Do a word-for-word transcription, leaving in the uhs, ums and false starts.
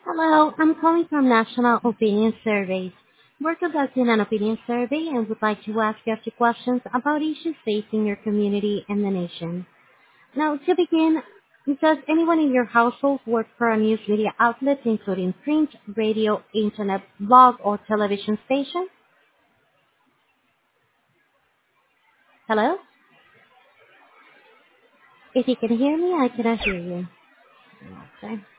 Hello, I'm calling from National Opinion Surveys. We're conducting an opinion survey and would like to ask you a few questions about issues facing your community and the nation. Now, to begin, does anyone in your household work for a news media outlet, including print, radio, internet, blog, or television station? Hello? If you can hear me, I cannot hear you. Okay.